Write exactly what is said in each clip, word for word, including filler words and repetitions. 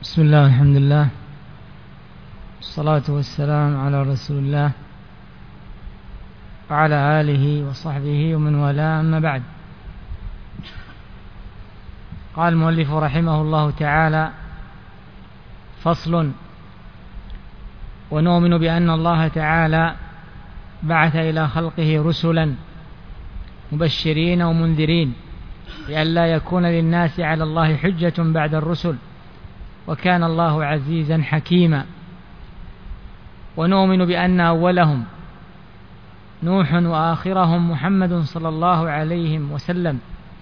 بسم الله والحمد لله والصلاة والسلام على رسول الله وعلى آله وصحبه ومن والاه، أما بعد. قال المؤلف رحمه الله تعالى: فصل. ونؤمن بأن الله تعالى بعث إلى خلقه رسلا مبشرين ومنذرين لئلا يكون للناس على الله حجة بعد الرسل، وكان الله عزيزا حكيما. ونؤمن بأن أولهم نوح وآخرهم محمد صلى الله عليه وسلم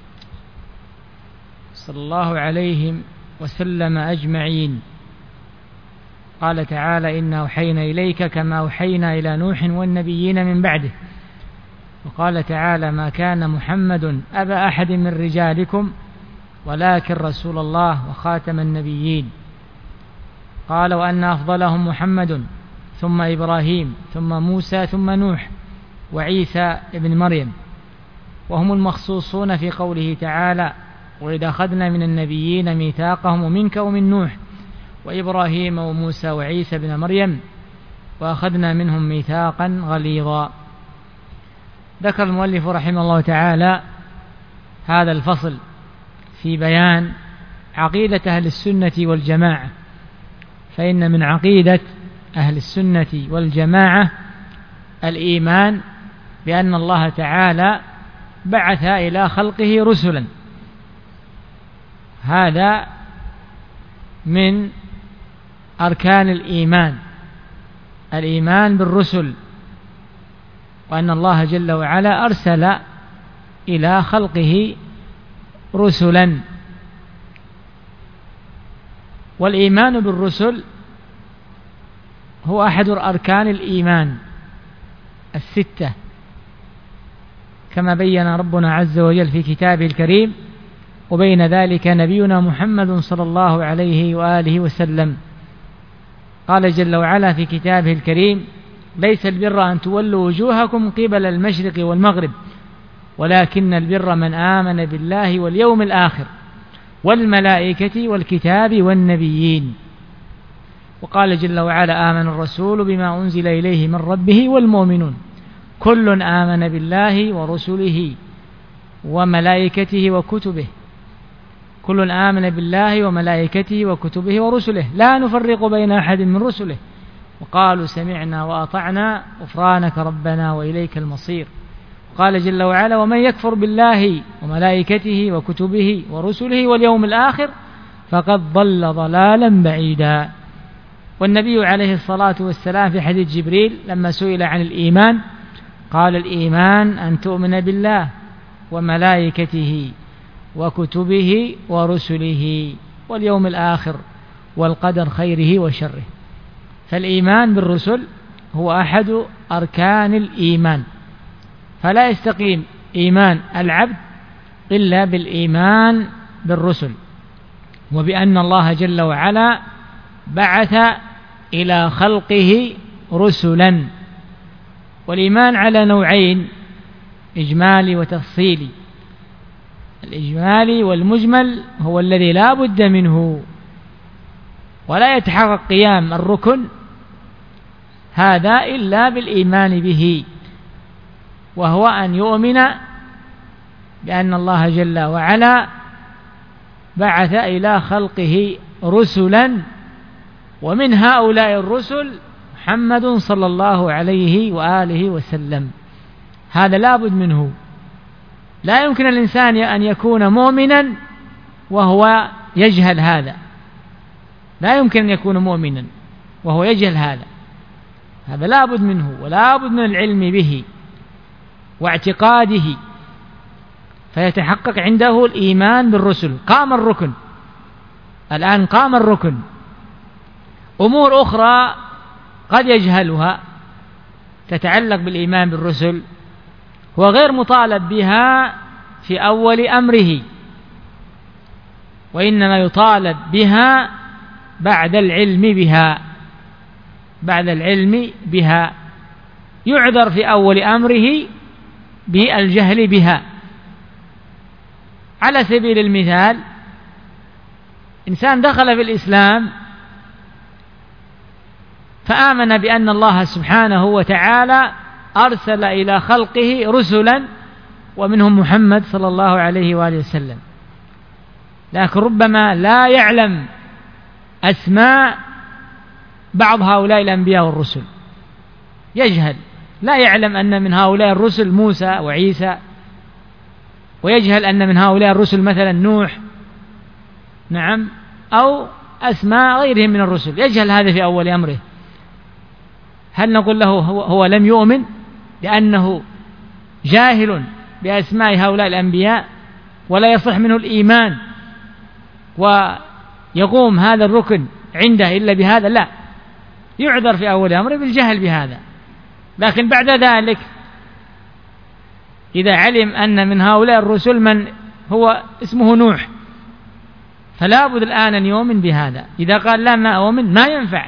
صلى الله عليه وسلم أجمعين. قال تعالى: إنا أوحينا إليك كما أوحينا إلى نوح والنبيين من بعده. وقال تعالى: ما كان محمد أبا أحد من رجالكم ولكن رسول الله وخاتم النبيين. قال: وأن أفضلهم محمد ثم إبراهيم ثم موسى ثم نوح وعيسى ابن مريم، وهم المخصوصون في قوله تعالى: وإذا أخذنا من النبيين ميثاقهم ومنك ومن نوح وإبراهيم وموسى وعيسى ابن مريم وأخذنا منهم ميثاقا غليظا. ذكر المؤلف رحمه الله تعالى هذا الفصل في بيان عقيدة أهل السنة والجماعة، فإن من عقيدة أهل السنة والجماعة الإيمان بأن الله تعالى بعث إلى خلقه رسلا. هذا من أركان الإيمان، الإيمان بالرسل، وأن الله جل وعلا أرسل إلى خلقه رسلا. والإيمان بالرسل هو أحد أركان الإيمان الستة، كما بين ربنا عز وجل في كتابه الكريم، وبين ذلك نبينا محمد صلى الله عليه وآله وسلم. قال جل وعلا في كتابه الكريم: ليس البر أن تولوا وجوهكم قبل المشرق والمغرب ولكن البر من آمن بالله واليوم الآخر والملائكة والكتاب والنبيين. وقال جل وعلا: آمن الرسول بما أنزل إليه من ربه والمؤمنون كل آمن بالله ورسله وملائكته وكتبه كل آمن بالله وملائكته وكتبه ورسله لا نفرق بين أحد من رسله وقالوا سمعنا وأطعنا غفرانك ربنا وإليك المصير. قال جل وعلا: ومن يكفر بالله وملائكته وكتبه ورسله واليوم الآخر فقد ضل ضلالا بعيدا. والنبي عليه الصلاة والسلام في حديث جبريل لما سئل عن الإيمان قال: الإيمان أن تؤمن بالله وملائكته وكتبه ورسله واليوم الآخر والقدر خيره وشره. فالإيمان بالرسل هو أحد أركان الإيمان، فلا يستقيم إيمان العبد إلا بالإيمان بالرسل، وبأن الله جل وعلا بعث إلى خلقه رسلا. والإيمان على نوعين: إجمالي وتفصيلي. الإجمالي والمجمل هو الذي لا بد منه، ولا يتحقق قيام الركن هذا إلا بالإيمان به، وهو أن يؤمن بأن الله جل وعلا بعث إلى خلقه رسلا، ومن هؤلاء الرسل محمد صلى الله عليه وآله وسلم. هذا لا بد منه. لا يمكن الإنسان أن يكون مؤمنا وهو يجهل هذا، لا يمكن أن يكون مؤمنا وهو يجهل هذا. هذا لا بد منه، ولا بد من العلم به واعتقاده، فيتحقق عنده الإيمان بالرسل. قام الركن، الآن قام الركن. أمور أخرى قد يجهلها تتعلق بالإيمان بالرسل هو غير مطالب بها في أول أمره، وإنما يطالب بها بعد العلم بها بعد العلم بها يعذر في أول أمره بالجهل بها. على سبيل المثال: إنسان دخل في الإسلام فآمن بأن الله سبحانه وتعالى أرسل إلى خلقه رسلا ومنهم محمد صلى الله عليه وآله وسلم، لكن ربما لا يعلم أسماء بعض هؤلاء الأنبياء والرسل، يجهل، لا يعلم أن من هؤلاء الرسل موسى وعيسى، ويجهل أن من هؤلاء الرسل مثلا نوح، نعم، أو أسماء غيرهم من الرسل، يجهل هذا في أول أمره. هل نقول له هو, هو لم يؤمن لأنه جاهل بأسماء هؤلاء الأنبياء ولا يصح منه الإيمان ويقوم هذا الركن عنده إلا بهذا؟ لا، يعذر في أول أمره بالجهل بهذا. لكن بعد ذلك إذا علم أن من هؤلاء الرسل من هو اسمه نوح فلا بد الآن أن يؤمن بهذا. إذا قال لا ما أؤمن ما ينفع،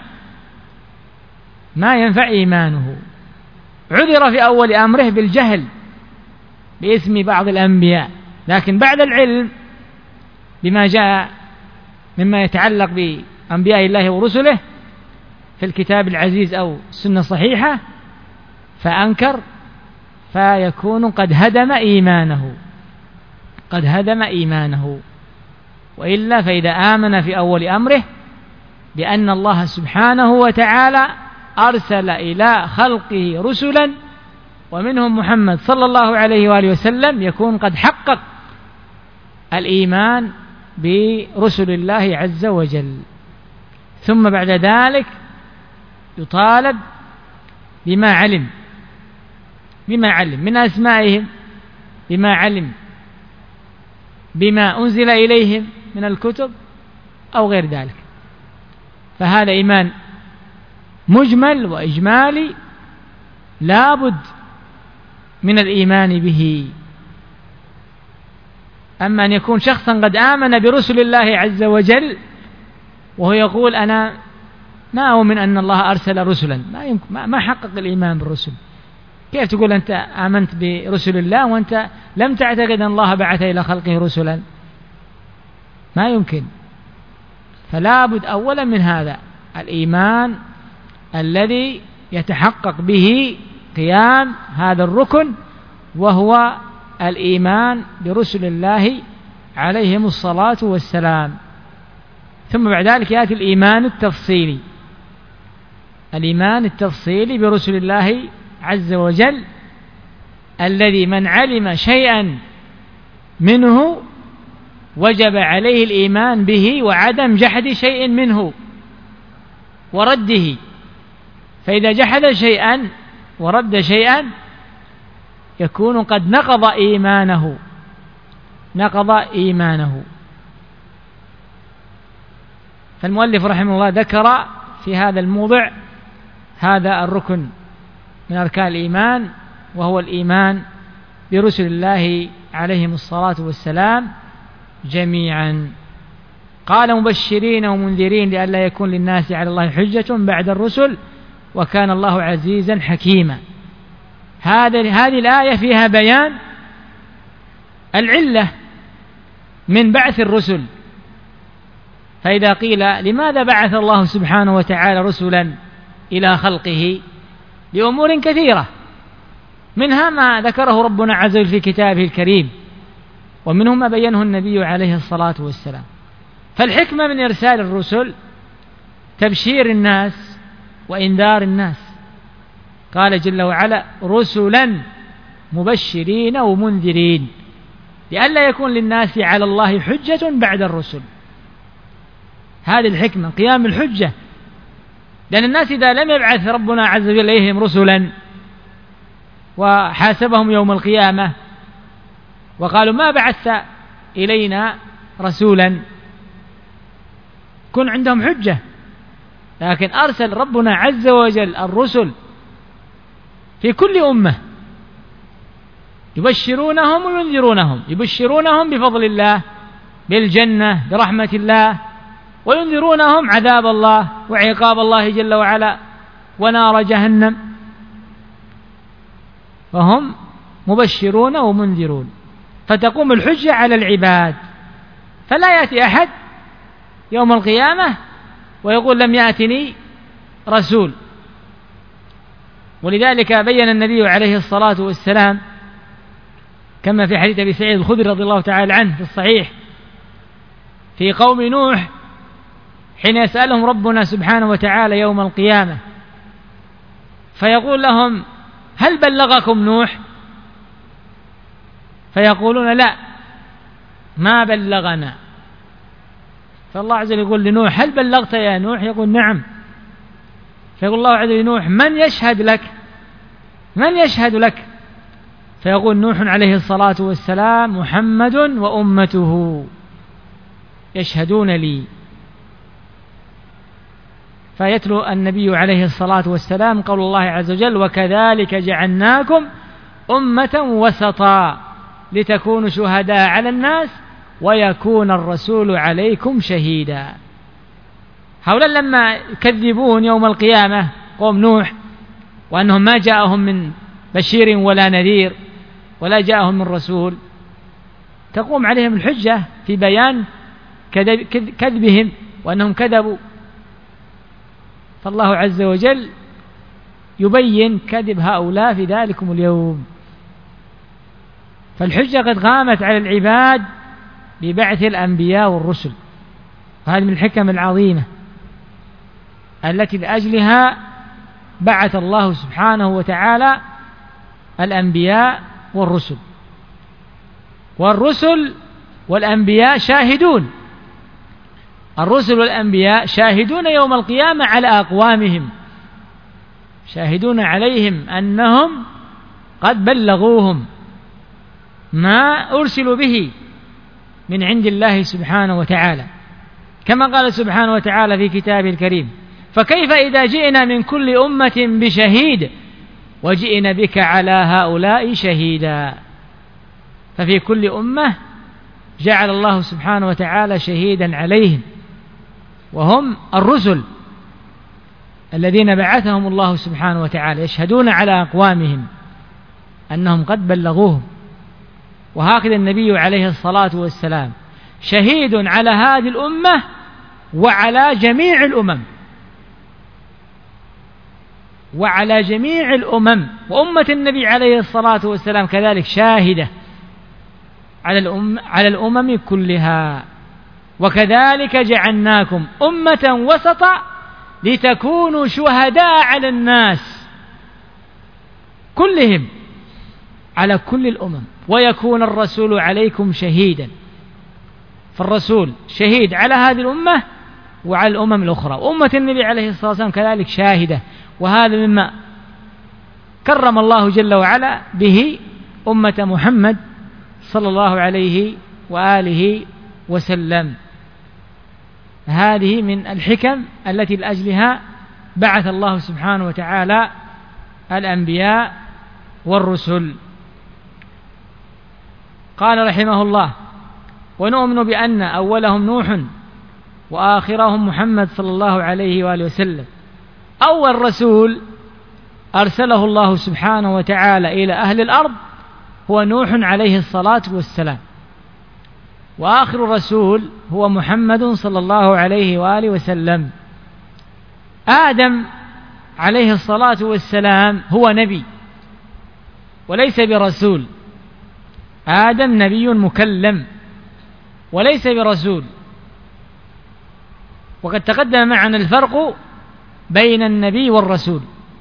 ما ينفع إيمانه. عذر في أول أمره بالجهل باسم بعض الأنبياء، لكن بعد العلم بما جاء مما يتعلق بأنبياء الله ورسله في الكتاب العزيز أو السنة الصحيحة فأنكر، فيكون قد هدم إيمانه، قد هدم إيمانه. وإلا فإذا آمن في أول أمره بأن الله سبحانه وتعالى أرسل إلى خلقه رسلا ومنهم محمد صلى الله عليه وآله وسلم، يكون قد حقق الإيمان برسل الله عز وجل. ثم بعد ذلك يطالب بما علم، بما علم من أسمائهم، بما علم بما أنزل إليهم من الكتب أو غير ذلك. فهذا إيمان مجمل وإجمالي لا بد من الإيمان به. أما أن يكون شخصا قد آمن برسل الله عز وجل وهو يقول أنا ما أؤمن أن الله أرسل رسلا، ما يمكن، ما حقق الإيمان بالرسل. كيف تقول أنت آمنت برسل الله وأنت لم تعتقد أن الله بعث إلى خلقه رسلا؟ ما يمكن. فلا بد أولا من هذا الإيمان الذي يتحقق به قيام هذا الركن، وهو الإيمان برسل الله عليهم الصلاة والسلام. ثم بعد ذلك يأتي الإيمان التفصيلي، الإيمان التفصيلي برسل الله عز وجل الذي من علم شيئا منه وجب عليه الإيمان به وعدم جحد شيء منه ورده. فإذا جحد شيئا ورد شيئا يكون قد نقض إيمانه، نقض إيمانه. فالمؤلف رحمه الله ذكر في هذا الموضع هذا الركن من أركان الإيمان، وهو الإيمان برسل الله عليهم الصلاة والسلام جميعا. قال مبشرين ومنذرين لئلا يكون للناس على الله حجة بعد الرسل وكان الله عزيزا حكيما. هذه الآية فيها بيان العلة من بعث الرسل. فإذا قيل لماذا بعث الله سبحانه وتعالى رسلا إلى خلقه؟ لأمور كثيرة، منها ما ذكره ربنا عز وجل في كتابه الكريم، ومنهم ما بينه النبي عليه الصلاة والسلام. فالحكمة من إرسال الرسل تبشير الناس وإنذار الناس. قال جل وعلا رسلا مبشرين ومنذرين لئلا يكون للناس على الله حجة بعد الرسل. هذه الحكمة، قيام الحجة، لأن الناس إذا لم يبعث ربنا عز وجل إليهم رسلا وحاسبهم يوم القيامة وقالوا ما بعثت إلينا رسولا كن عندهم حجة. لكن أرسل ربنا عز وجل الرسل في كل أمة يبشرونهم وينذرونهم، يبشرونهم بفضل الله بالجنة برحمة الله، وينذرونهم عذاب الله وعقاب الله جل وعلا ونار جهنم، فهم مبشرون ومنذرون. فتقوم الحجة على العباد، فلا يأتي أحد يوم القيامة ويقول لم يأتني رسول. ولذلك بين النبي عليه الصلاة والسلام كما في حديث أبي سعيد الخدري رضي الله تعالى عنه في الصحيح في قوم نوح حين يسألهم ربنا سبحانه وتعالى يوم القيامة فيقول لهم هل بلغكم نوح؟ فيقولون لا ما بلغنا. فالله عز وجل يقول لنوح هل بلغت يا نوح؟ يقول نعم. فيقول الله عز وجل لنوح من يشهد لك؟ من يشهد لك؟ فيقول نوح عليه الصلاة والسلام محمد وأمته يشهدون لي. فيتلو النبي عليه الصلاة والسلام قول الله عز وجل وكذلك جعلناكم أمة وسطا لتكونوا شهداء على الناس ويكون الرسول عليكم شهيدا. هؤلاء لما يكذبون يوم القيامة قوم نوح وأنهم ما جاءهم من بشير ولا نذير ولا جاءهم من رسول تقوم عليهم الحجة في بيان كذبهم وأنهم كذبوا. فالله عز وجل يبين كذب هؤلاء في ذلكم اليوم. فالحجة قد قامت على العباد ببعث الأنبياء والرسل، وهذه من الحكم العظيمة التي لأجلها بعث الله سبحانه وتعالى الأنبياء والرسل. والرسل والأنبياء شاهدون، الرسل والأنبياء شاهدون يوم القيامة على أقوامهم، شاهدون عليهم أنهم قد بلغوهم ما أرسلوا به من عند الله سبحانه وتعالى، كما قال سبحانه وتعالى في كتابه الكريم فكيف إذا جئنا من كل أمة بشهيد وجئنا بك على هؤلاء شهيدا. ففي كل أمة جعل الله سبحانه وتعالى شهيدا عليهم وهم الرسل الذين بعثهم الله سبحانه وتعالى يشهدون على أقوامهم أنهم قد بلغوهم. وهكذا النبي عليه الصلاة والسلام شهيد على هذه الأمة وعلى جميع الأمم وعلى جميع الأمم وأمة النبي عليه الصلاة والسلام كذلك شاهدة على الأم على الأمم كلها. وكذلك جعلناكم أمة وسطا لتكونوا شهداء على الناس كلهم على كل الأمم ويكون الرسول عليكم شهيدا. فالرسول شهيد على هذه الأمة وعلى الأمم الأخرى، وأمة النبي عليه الصلاة والسلام كذلك شاهدة. وهذا مما كرم الله جل وعلا به أمة محمد صلى الله عليه وآله وسلم. هذه من الحكم التي لأجلها بعث الله سبحانه وتعالى الأنبياء والرسل. قال رحمه الله ونؤمن بأن أولهم نوح وآخرهم محمد صلى الله عليه وآله وسلم. أول رسول أرسله الله سبحانه وتعالى إلى أهل الأرض هو نوح عليه الصلاة والسلام، وآخر رسول هو محمد صلى الله عليه وآله وسلم. آدم عليه الصلاة والسلام هو نبي وليس برسول، آدم نبي مكلم وليس برسول. وقد تقدم معنا الفرق بين النبي والرسول،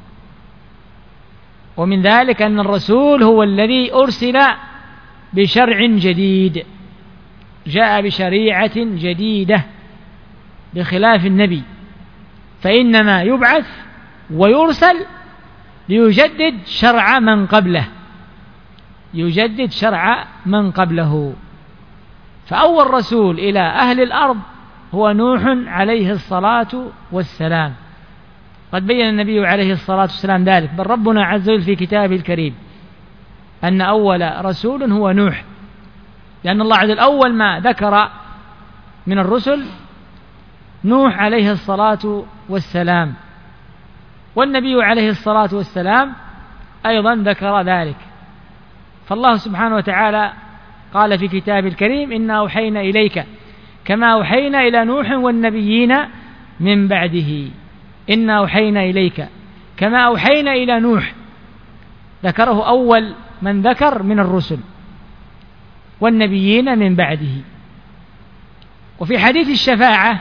ومن ذلك أن الرسول هو الذي أرسل بشرع جديد، جاء بشريعة جديدة بخلاف النبي، فإنما يبعث ويرسل ليجدد شرع من قبله، يجدد شرع من قبله. فأول رسول إلى أهل الأرض هو نوح عليه الصلاة والسلام. قد بين النبي عليه الصلاة والسلام ذلك، بل ربنا عز وجل في كتابه الكريم أن أول رسول هو نوح، لأن الله عز وجل أول ما ذكر من الرسل نوح عليه الصلاة والسلام، والنبي عليه الصلاة والسلام أيضا ذكر ذلك. فالله سبحانه وتعالى قال في كتابه الكريم إنا أوحينا إليك كما أوحينا إلى نوح والنبيين من بعده. إنا أوحينا إليك كما أوحينا إلى نوح، ذكره أول من ذكر من الرسل، والنبيين من بعده. وفي حديث الشفاعة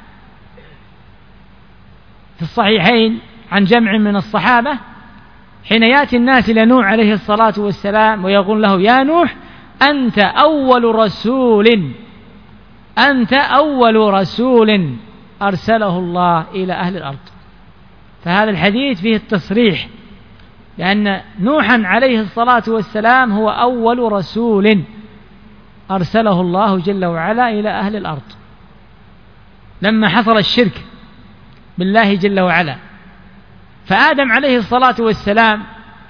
في الصحيحين عن جمع من الصحابة حين يأتي الناس إلى نوح عليه الصلاة والسلام ويقول له: يا نوح أنت أول رسول أنت أول رسول أرسله الله إلى أهل الأرض. فهذا الحديث فيه التصريح لأن نوحا عليه الصلاة والسلام هو أول رسول أرسله الله جل وعلا إلى أهل الأرض لما حصل الشرك بالله جل وعلا. فآدم عليه الصلاة والسلام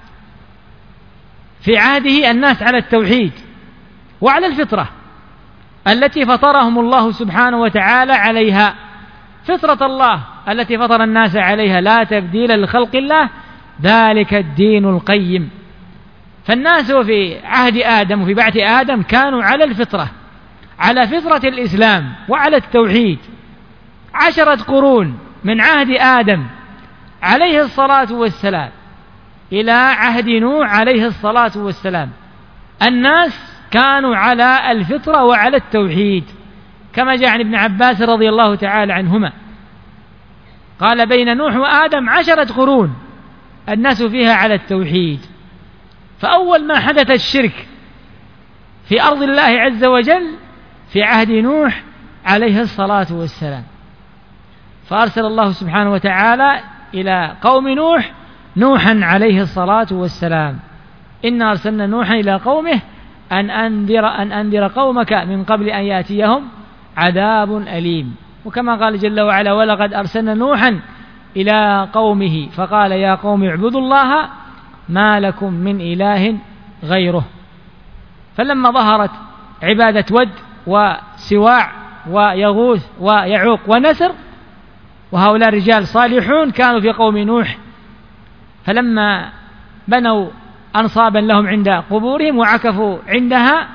في عهده الناس على التوحيد وعلى الفطرة التي فطرهم الله سبحانه وتعالى عليها، فطرة الله التي فطر الناس عليها لا تبديل لخلق الله ذلك الدين القيم. فالناس في عهد آدم وفي بعث آدم كانوا على الفطرة، على فطرة الإسلام وعلى التوحيد. عشرة قرون من عهد آدم عليه الصلاة والسلام إلى عهد نوح عليه الصلاة والسلام الناس كانوا على الفطرة وعلى التوحيد، كما جاء عن ابن عباس رضي الله تعالى عنهما قال: بين نوح وآدم عشرة قرون الناس فيها على التوحيد. فأول ما حدث الشرك في أرض الله عز وجل في عهد نوح عليه الصلاة والسلام، فأرسل الله سبحانه وتعالى إلى قوم نوح نوحا عليه الصلاة والسلام: إنا أرسلنا نوحا إلى قومه أن أنذر, أن أنذر قومك من قبل أن يأتيهم عذاب أليم. وكما قال جل وعلا: ولقد أرسلنا نوحا إلى قومه فقال يا قوم اعبدوا الله ما لكم من إله غيره. فلما ظهرت عبادة ود وسواع ويغوث ويعوق ونسر، وهؤلاء رجال صالحون كانوا في قوم نوح، فلما بنوا أنصابا لهم عند قبورهم وعكفوا عندها،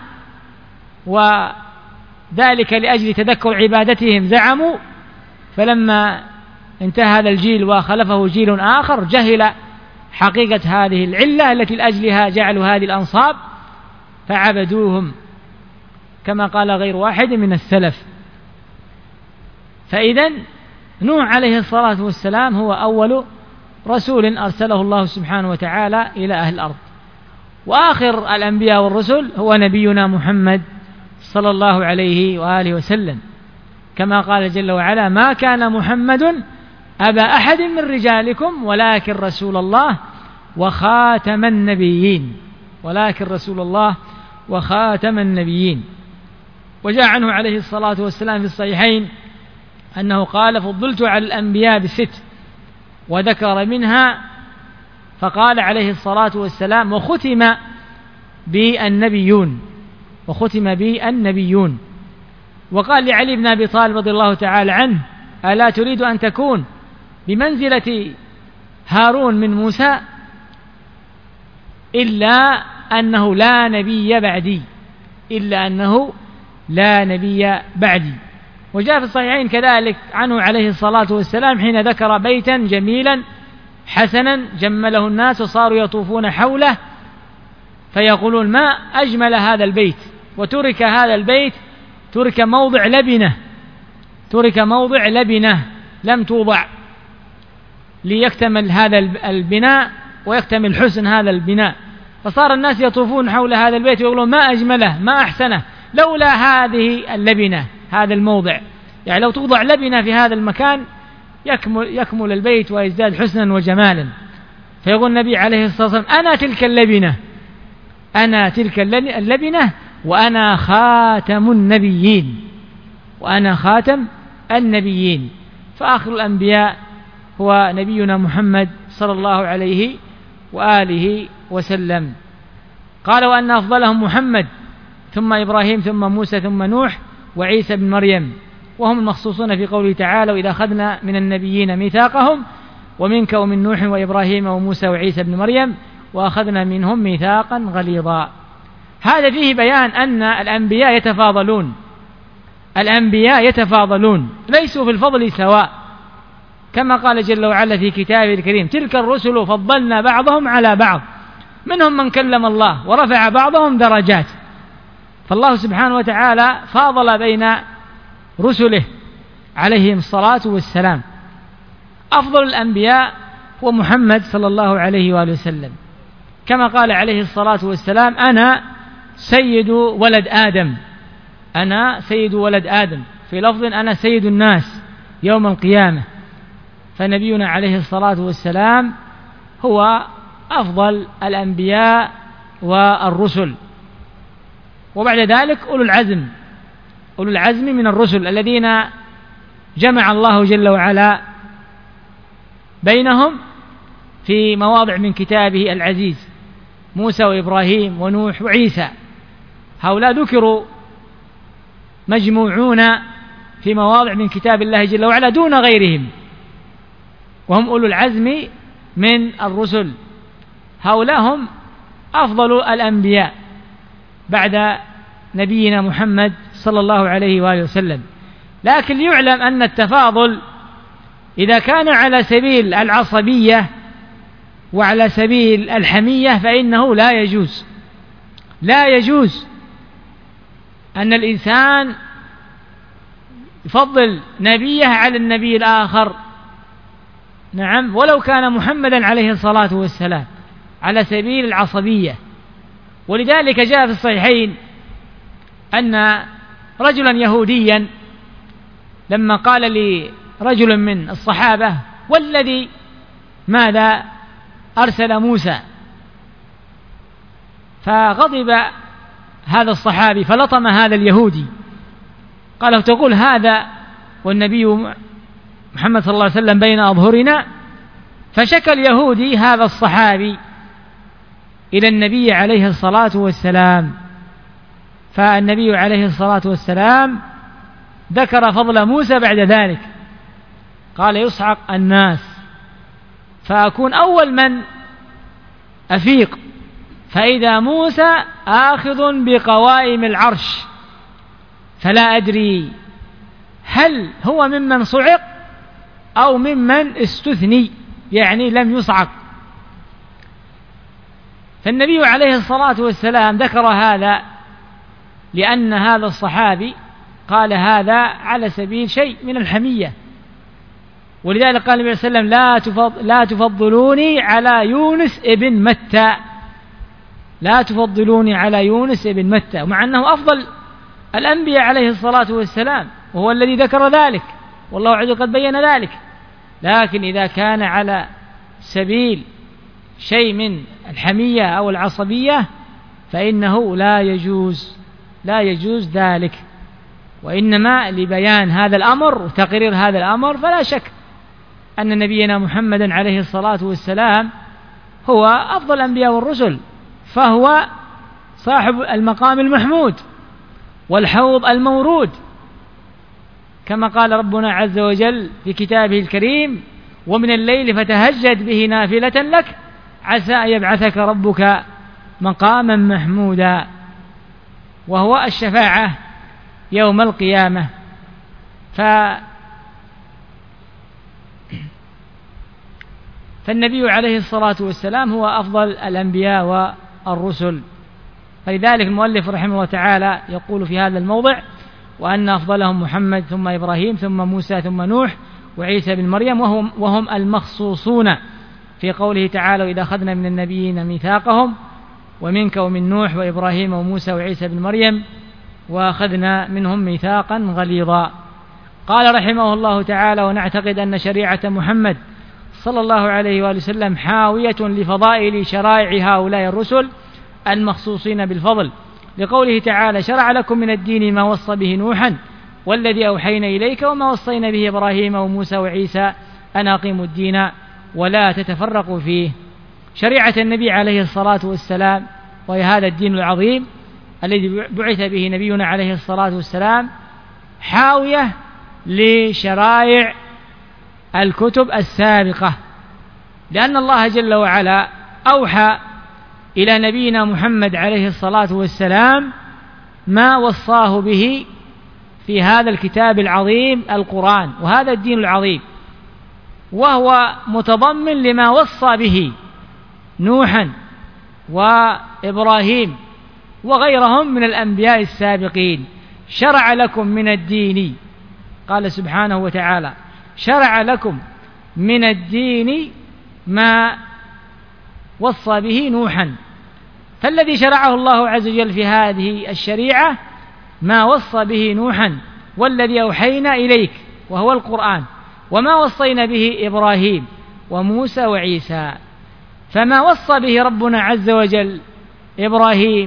وذلك لأجل تذكر عبادتهم زعموا، فلما انتهى هذا الجيل وخلفه جيل آخر جهل حقيقة هذه العلة التي لأجلها جعلوا هذه الأنصاب فعبدوهم، كما قال غير واحد من السلف. فإذن نوح عليه الصلاة والسلام هو أول رسول أرسله الله سبحانه وتعالى إلى أهل الأرض. وآخر الأنبياء والرسل هو نبينا محمد صلى الله عليه وآله وسلم، كما قال جل وعلا: ما كان محمد أبا أحد من رجالكم ولكن رسول الله وخاتم النبيين ولكن رسول الله وخاتم النبيين. وجاء عنه عليه الصلاة والسلام في الصحيحين أنه قال: فضلت على الأنبياء بست، وذكر منها فقال عليه الصلاة والسلام: وختم بي النبيون وختم بي النبيون. وقال لعلي بن أبي طالب رضي الله تعالى عنه: ألا تريد أن تكون بمنزلة هارون من موسى؟ إلا أنه لا نبي بعدي إلا أنه لا نبي بعدي. وجاء في الصحيحين كذلك عنه عليه الصلاة والسلام حين ذكر بيتا جميلا حسنا جمله الناس وصاروا يطوفون حوله فيقولون: ما أجمل هذا البيت، وترك هذا البيت ترك موضع لبنة ترك موضع لبنة لم توضع ليكتمل هذا البناء ويكتمل حسن هذا البناء. فصار الناس يطوفون حول هذا البيت ويقولون: ما أجمله ما أحسنه لولا هذه اللبنة هذا الموضع. يعني لو توضع لبنة في هذا المكان يكمل, يكمل البيت ويزداد حسنا وجمالا. فيقول النبي عليه الصلاة والسلام: أنا تلك اللبنة أنا تلك اللبنة وأنا خاتم النبيين وأنا خاتم النبيين. فآخر الأنبياء هو نبينا محمد صلى الله عليه وآله وسلم. قال: وأن أفضلهم محمد ثم إبراهيم ثم موسى ثم نوح وعيسى بن مريم، وهم المخصوصون في قوله تعالى: وإذا أخذنا من النبيين ميثاقهم ومنك ومن نوح وإبراهيم وموسى وعيسى بن مريم وأخذنا منهم ميثاقا غليظا. هذا فيه بيان أن الأنبياء يتفاضلون الأنبياء يتفاضلون، ليسوا في الفضل سواء، كما قال جل وعلا في كتابه الكريم: تلك الرسل فضلنا بعضهم على بعض منهم من كلم الله ورفع بعضهم درجات. فالله سبحانه وتعالى فاضل بين رسله عليهم الصلاة والسلام. أفضل الأنبياء هو محمد صلى الله عليه وآله وسلم، كما قال عليه الصلاة والسلام: أنا سيد ولد آدم، أنا سيد ولد آدم، في لفظ أنا سيد الناس يوم القيامة. فنبينا عليه الصلاة والسلام هو أفضل الأنبياء والرسل. وبعد ذلك أولو العزم، أولو العزم من الرسل الذين جمع الله جل وعلا بينهم في مواضع من كتابه العزيز: موسى وإبراهيم ونوح وعيسى. هؤلاء ذكروا مجموعون في مواضع من كتاب الله جل وعلا دون غيرهم، وهم أولو العزم من الرسل. هؤلاء هم أفضل الأنبياء بعد نبينا محمد صلى الله عليه وآله وسلم. لكن يعلم أن التفاضل إذا كان على سبيل العصبية وعلى سبيل الحمية فإنه لا يجوز، لا يجوز أن الإنسان يفضل نبيه على النبي الآخر، نعم، ولو كان محمدا عليه الصلاة والسلام، على سبيل العصبية. ولذلك جاء في الصحيحين أن رجلا يهوديا لما قال لرجل من الصحابة: والذي ماذا أرسل موسى؟ فغضب هذا الصحابي فلطم هذا اليهودي، قال: تقول هذا والنبي محمد صلى الله عليه وسلم بين أظهرنا؟ فشكى اليهودي هذا الصحابي إلى النبي عليه الصلاة والسلام، فالنبي عليه الصلاة والسلام ذكر فضل موسى بعد ذلك، قال: يصعق الناس فأكون أول من أفيق، فإذا موسى آخذ بقوائم العرش، فلا أدري هل هو ممن صعق أو ممن استثني، يعني لم يصعق. فالنبي عليه الصلاة والسلام ذكر هذا لأن هذا الصحابي قال هذا على سبيل شيء من الحمية. ولذلك قال النبي صلى الله عليه وسلم: لا تفضل لا تفضلوني على يونس ابن متى، لا تفضلوني على يونس ابن متى، ومع أنه أفضل الأنبياء عليه الصلاة والسلام وهو الذي ذكر ذلك، والله عز وجل قد بين ذلك. لكن إذا كان على سبيل شيء من الحمية أو العصبية فإنه لا يجوز، لا يجوز ذلك. وإنما لبيان هذا الأمر وتقرير هذا الأمر، فلا شك أن نبينا محمدا عليه الصلاة والسلام هو أفضل الأنبياء والرسل، فهو صاحب المقام المحمود والحوض المورود، كما قال ربنا عز وجل في كتابه الكريم: ومن الليل فتهجد به نافلة لك عسى أن يبعثك ربك مقاما محمودا، وهو الشفاعة يوم القيامة. ف فالنبي عليه الصلاة والسلام هو أفضل الأنبياء والرسل. فلذلك المؤلف رحمه الله تعالى يقول في هذا الموضع: وأن أفضلهم محمد ثم إبراهيم ثم موسى ثم نوح وعيسى بن مريم، وهم, وهم المخصوصون في قوله تعالى: وإذا أخذنا من النبيين ميثاقهم ومنك ومن نوح وإبراهيم وموسى وعيسى بن مريم وأخذنا منهم ميثاقا غليظا. قال رحمه الله تعالى: ونعتقد أن شريعة محمد صلى الله عليه وآله وسلم حاوية لفضائل شرائع هؤلاء الرسل المخصوصين بالفضل، لقوله تعالى: شرع لكم من الدين ما وصى به نوحا والذي أوحينا إليك وما وصينا به إبراهيم وموسى وعيسى أن أقيموا الدين ولا تتفرقوا فيه. شريعة النبي عليه الصلاة والسلام، وهي هذا الدين العظيم الذي بعث به نبينا عليه الصلاة والسلام، حاوية لشرائع الكتب السابقة، لأن الله جل وعلا أوحى إلى نبينا محمد عليه الصلاة والسلام ما وصاه به في هذا الكتاب العظيم القرآن وهذا الدين العظيم، وهو متضمن لما وصى به نوحا وإبراهيم وغيرهم من الأنبياء السابقين. شرع لكم من الدين، قال سبحانه وتعالى: شرع لكم من الدين ما وصى به نوحا. فالذي شرعه الله عز وجل في هذه الشريعة ما وصى به نوحا والذي أوحينا إليك وهو القرآن، وما وصينا به إبراهيم وموسى وعيسى. فما وصى به ربنا عز وجل إبراهيم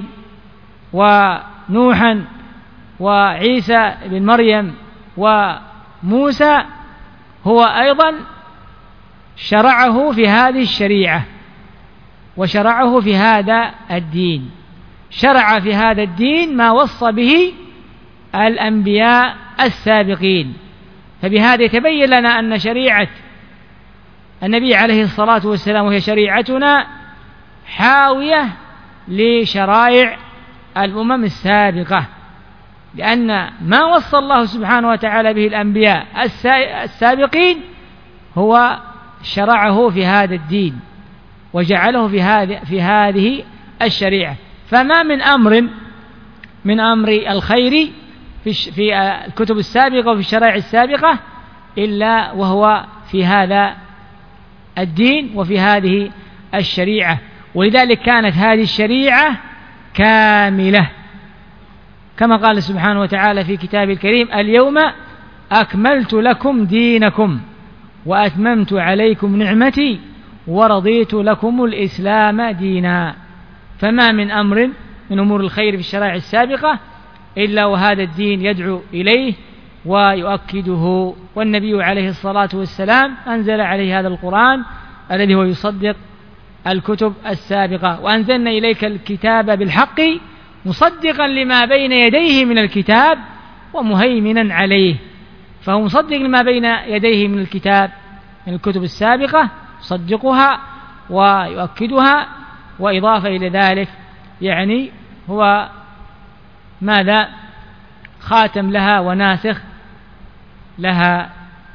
ونوحا وعيسى بن مريم وموسى هو أيضا شرعه في هذه الشريعة وشرعه في هذا الدين. شرع في هذا الدين ما وصى به الأنبياء السابقين. فبهذا يتبين لنا أن شريعة النبي عليه الصلاة والسلام وهي شريعتنا حاوية لشرائع الأمم السابقة، لأن ما وصى الله سبحانه وتعالى به الأنبياء السابقين هو شرعه في هذا الدين وجعله في هذه في هذه الشريعة. فما من أمر من أمر الخير في في الكتب السابقة وفي الشرائع السابقة إلا وهو في هذا الدين وفي هذه الشريعة. ولذلك كانت هذه الشريعة كاملة، كما قال سبحانه وتعالى في كتابه الكريم: اليوم أكملت لكم دينكم وأتممت عليكم نعمتي ورضيت لكم الإسلام دينا. فما من أمر من أمور الخير في الشرائع السابقة إلا وهذا الدين يدعو إليه ويؤكده. والنبي عليه الصلاة والسلام أنزل عليه هذا القرآن الذي هو يصدق الكتب السابقة: وأنزلنا إليك الكتاب بالحق مصدقا لما بين يديه من الكتاب ومهيمنا عليه. فهو مصدق لما بين يديه من الكتاب من الكتب السابقة، يصدقها ويؤكدها، وإضافة إلى ذلك يعني هو ماذا؟ خاتم لها وناسخ لها.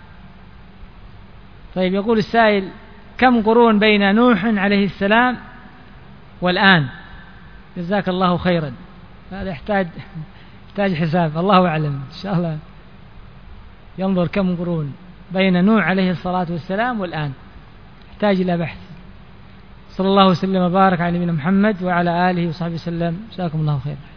طيب، يقول السائل: كم قرون بين نوح عليه السلام والآن؟ جزاك الله خيرا. هذا يحتاج يحتاج حساب، الله أعلم. إن شاء الله ينظر كم قرون بين نوح عليه الصلاة والسلام والآن، يحتاج إلى بحث. صلى الله وسلم وبارك على نبينا محمد وعلى آله وصحبه وسلم. جزاكم الله خيرا.